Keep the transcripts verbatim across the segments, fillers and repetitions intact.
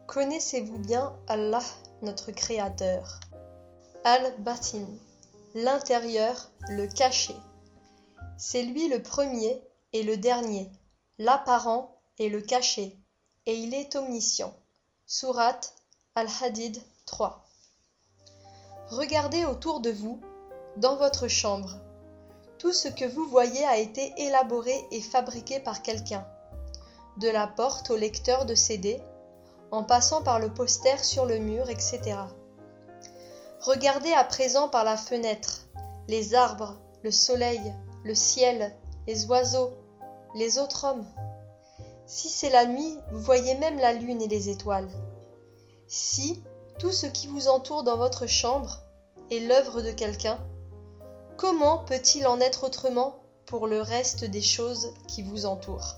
Connaissez-vous bien Allah, notre Créateur? Al-Batin, l'intérieur, le caché. C'est lui le premier et le dernier, l'apparent et le caché, et il est omniscient. Sourate Al-Hadid trois. Regardez autour de vous, dans votre chambre. Tout ce que vous voyez a été élaboré et fabriqué par quelqu'un. De la porte au lecteur de C D, en passant par le poster sur le mur, et cetera. Regardez à présent par la fenêtre, les arbres, le soleil, le ciel, les oiseaux, les autres hommes. Si c'est la nuit, vous voyez même la lune et les étoiles. Si tout ce qui vous entoure dans votre chambre est l'œuvre de quelqu'un, comment peut-il en être autrement pour le reste des choses qui vous entourent?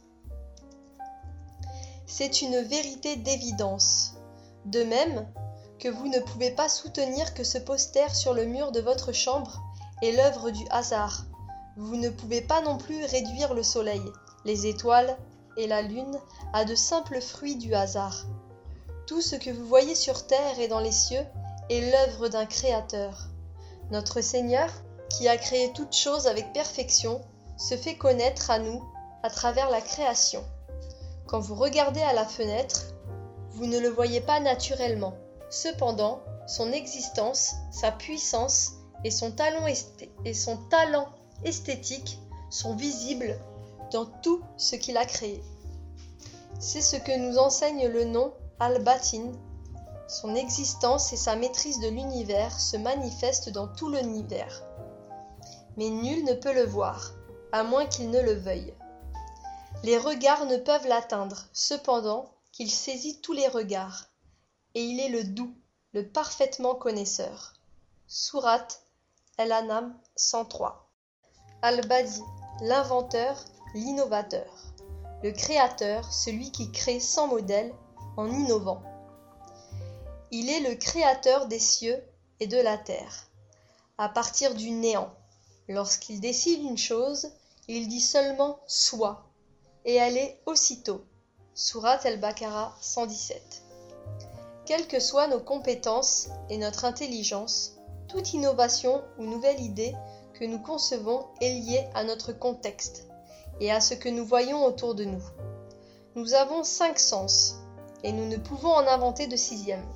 C'est une vérité d'évidence. De même que vous ne pouvez pas soutenir que ce poster sur le mur de votre chambre est l'œuvre du hasard, vous ne pouvez pas non plus réduire le soleil, les étoiles et la lune à de simples fruits du hasard. Tout ce que vous voyez sur terre et dans les cieux est l'œuvre d'un créateur. Notre Seigneur, qui a créé toutes choses avec perfection, se fait connaître à nous à travers la création. Quand vous regardez à la fenêtre, vous ne le voyez pas naturellement. Cependant, son existence, sa puissance et son talent, esth- et son talent esthétique sont visibles dans tout ce qu'il a créé. C'est ce que nous enseigne le nom Al-Batin. Son existence et sa maîtrise de l'univers se manifestent dans tout l'univers. Mais nul ne peut le voir, à moins qu'il ne le veuille. Les regards ne peuvent l'atteindre, cependant qu'il saisit tous les regards. Et il est le doux, le parfaitement connaisseur. Sourate Al-An'am cent trois. Al-Badi, l'inventeur, l'innovateur. Le créateur, celui qui crée sans modèle, en innovant. Il est le créateur des cieux et de la terre, à partir du néant. Lorsqu'il décide une chose, il dit seulement « soit » et elle est aussitôt. Sourate Al-Baqara cent dix-sept. Quelles que soient nos compétences et notre intelligence, toute innovation ou nouvelle idée que nous concevons est liée à notre contexte et à ce que nous voyons autour de nous. Nous avons cinq sens et nous ne pouvons en inventer de sixième.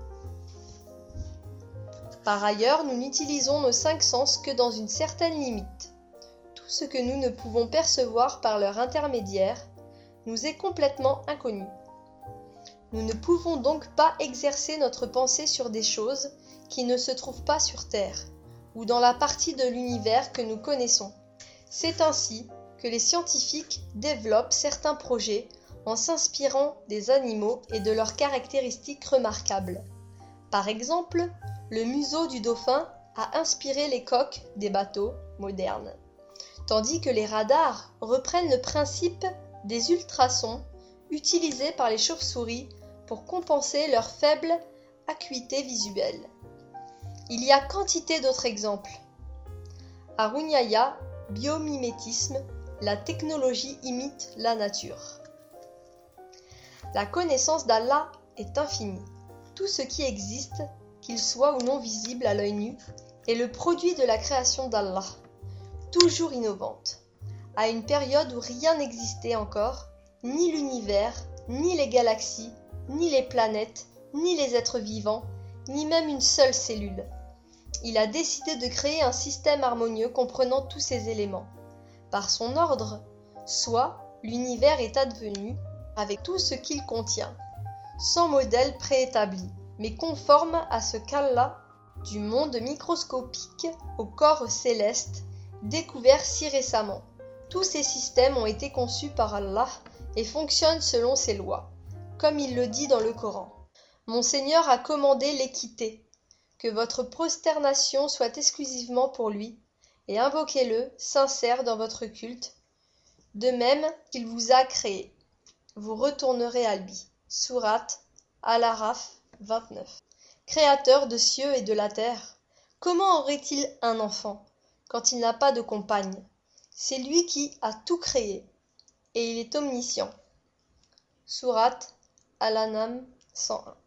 Par ailleurs, nous n'utilisons nos cinq sens que dans une certaine limite. Tout ce que nous ne pouvons percevoir par leur intermédiaire nous est complètement inconnu. Nous ne pouvons donc pas exercer notre pensée sur des choses qui ne se trouvent pas sur Terre, ou dans la partie de l'univers que nous connaissons. C'est ainsi que les scientifiques développent certains projets en s'inspirant des animaux et de leurs caractéristiques remarquables. Par exemple, le museau du dauphin a inspiré les coques des bateaux modernes, tandis que les radars reprennent le principe des ultrasons utilisés par les chauves-souris pour compenser leur faible acuité visuelle. Il y a quantité d'autres exemples. À Runyaya, biomimétisme, la technologie imite la nature. La connaissance d'Allah est infinie. Tout ce qui existe, qu'il soit ou non visible à l'œil nu, est le produit de la création d'Allah, toujours innovante. À une période où rien n'existait encore, ni l'univers, ni les galaxies, ni les planètes, ni les êtres vivants, ni même une seule cellule. Il a décidé de créer un système harmonieux comprenant tous ces éléments. Par son ordre, soit l'univers est advenu avec tout ce qu'il contient, sans modèle préétabli, mais conforme à ce qu'Allah, du monde microscopique au corps céleste, découvert si récemment. Tous ces systèmes ont été conçus par Allah et fonctionnent selon ses lois, comme il le dit dans le Coran. Mon Seigneur a commandé l'équité, que votre prosternation soit exclusivement pour lui, et invoquez-le sincère dans votre culte, de même qu'il vous a créé. Vous retournerez à lui. Sourate Al-Araf vingt-neuf. Créateur de cieux et de la terre, comment aurait-il un enfant quand il n'a pas de compagne? C'est lui qui a tout créé, et il est omniscient. Sourate Al-An'am cent un.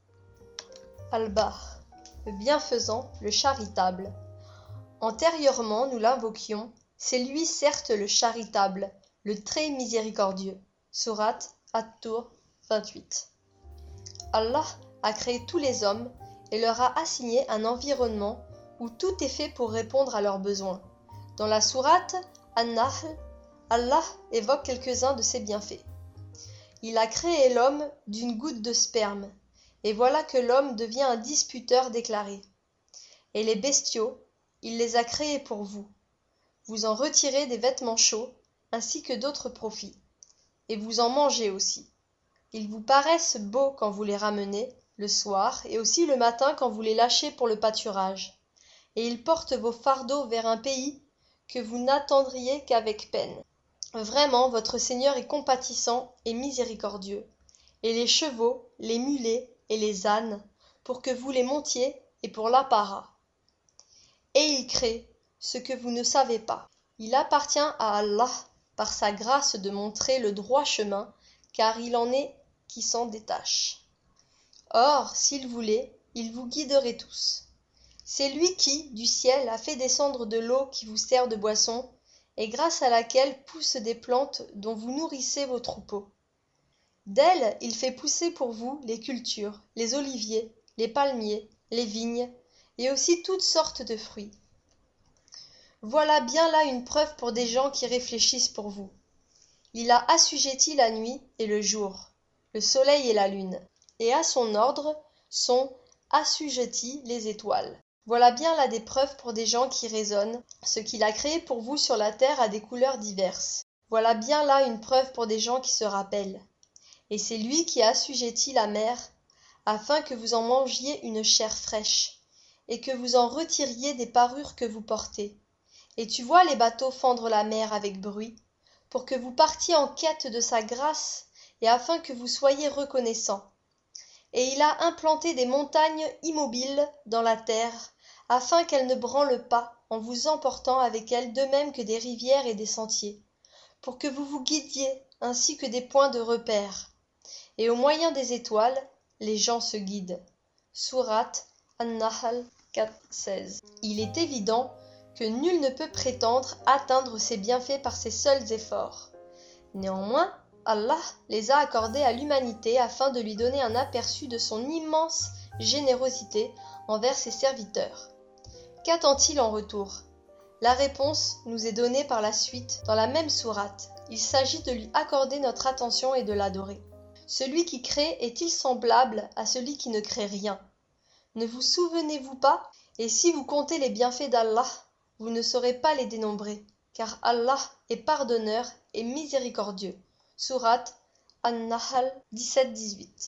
Al-Bar, le bienfaisant, le charitable. Antérieurement, nous l'invoquions, c'est lui certes le charitable, le très miséricordieux. Sourate At-Tur vingt-huit. Allah a créé tous les hommes et leur a assigné un environnement où tout est fait pour répondre à leurs besoins. Dans la sourate An-Nahl, Allah évoque quelques-uns de ses bienfaits. Il a créé l'homme d'une goutte de sperme, et voilà que l'homme devient un disputeur déclaré. Et les bestiaux, il les a créés pour vous. Vous en retirez des vêtements chauds, ainsi que d'autres profits. Et vous en mangez aussi. Ils vous paraissent beaux quand vous les ramenez, le soir, et aussi le matin quand vous les lâchez pour le pâturage. Et ils portent vos fardeaux vers un pays que vous n'attendriez qu'avec peine. Vraiment, votre Seigneur est compatissant et miséricordieux. Et les chevaux, les mulets et les ânes, pour que vous les montiez et pour l'apparat. Et il crée ce que vous ne savez pas. Il appartient à Allah, par sa grâce, de montrer le droit chemin, car il en est qui s'en détachent. Or, s'il voulait, il vous guiderait tous. C'est lui qui, du ciel, a fait descendre de l'eau qui vous sert de boisson, et grâce à laquelle poussent des plantes dont vous nourrissez vos troupeaux. D'elle, il fait pousser pour vous les cultures, les oliviers, les palmiers, les vignes, et aussi toutes sortes de fruits. Voilà bien là une preuve pour des gens qui réfléchissent pour vous. Il a assujetti la nuit et le jour, le soleil et la lune, et à son ordre sont assujettis les étoiles. Voilà bien là des preuves pour des gens qui raisonnent. Ce qu'il a créé pour vous sur la terre a des couleurs diverses. Voilà bien là une preuve pour des gens qui se rappellent. Et c'est lui qui a assujetti la mer, afin que vous en mangiez une chair fraîche, et que vous en retiriez des parures que vous portez. Et tu vois les bateaux fendre la mer avec bruit, pour que vous partiez en quête de sa grâce, et afin que vous soyez reconnaissants. Et il a implanté des montagnes immobiles dans la terre, afin qu'elles ne branlent pas, en vous emportant avec elles de même que des rivières et des sentiers, pour que vous vous guidiez, ainsi que des points de repère. Et au moyen des étoiles, les gens se guident. Sourate An-Nahl quatre seize. Il est évident que nul ne peut prétendre atteindre ces bienfaits par ses seuls efforts. Néanmoins, Allah les a accordés à l'humanité afin de lui donner un aperçu de son immense générosité envers ses serviteurs. Qu'attend-il en retour? La réponse nous est donnée par la suite dans la même sourate. Il s'agit de lui accorder notre attention et de l'adorer. Celui qui crée est-il semblable à celui qui ne crée rien? Ne vous souvenez-vous pas? Et si vous comptez les bienfaits d'Allah, vous ne saurez pas les dénombrer, car Allah est pardonneur et miséricordieux. Sourate An-Nahl dix-sept dix-huit.